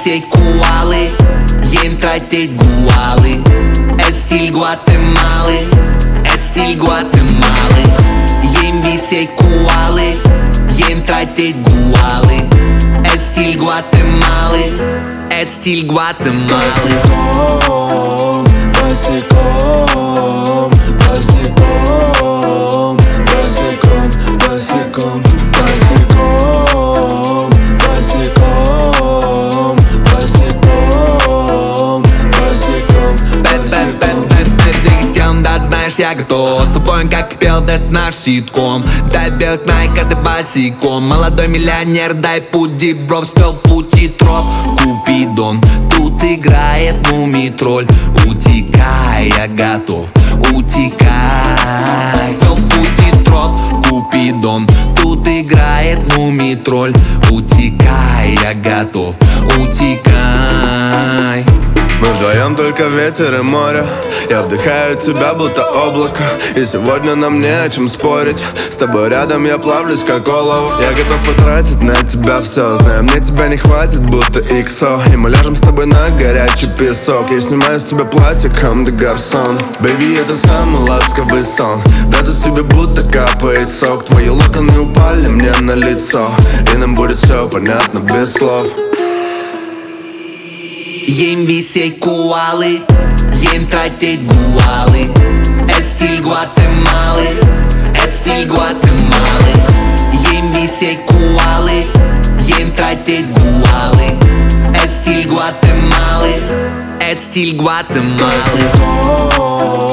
висеть куалы, ем тратить гуалы. Это стиль Гватемалы, это стиль Гватемалы. Ем висеть куалы, ем тратить гуалы. Это стиль Гватемалы, это стиль Гватемалы. Босиком, босиком, босиком, босиком, босиком, босиком, босиком, босиком, босиком. Тем, да, знаешь, я готов. С собой, как и пел, это наш ситком. Дай белых найка, ты босиком. Молодой миллионер, дай путь, дибров. Спел путь и троп, Купидон. Тут играет мумий-тролль. Утекай, я готов, утекай. Спел путь и троп, Купидон. Тут играет мумий-тролль. Утекай, я готов, утекай. Мы вдвоем, только ветер и море. Я вдыхаю тебя, будто облако. И сегодня нам не о чем спорить. С тобой рядом я плавлюсь, как олово. Я готов потратить на тебя все. Знаю, мне тебя не хватит, будто XO. И мы ляжем с тобой на горячий песок. Я снимаю с тебя платье, come de garçon. Baby, это самый ласковый сон. Да, тут с тебя будто капает сок. Твои локоны упали мне на лицо. И нам будет все понятно без слов. Ем висеть куалы, ем тратить гуалы. Это стиль Гватемалы, это стиль Гватемалы. Ем висеть куалы, ем тратить гуалы. Это стиль Гватемалы, это стиль Гватемалы.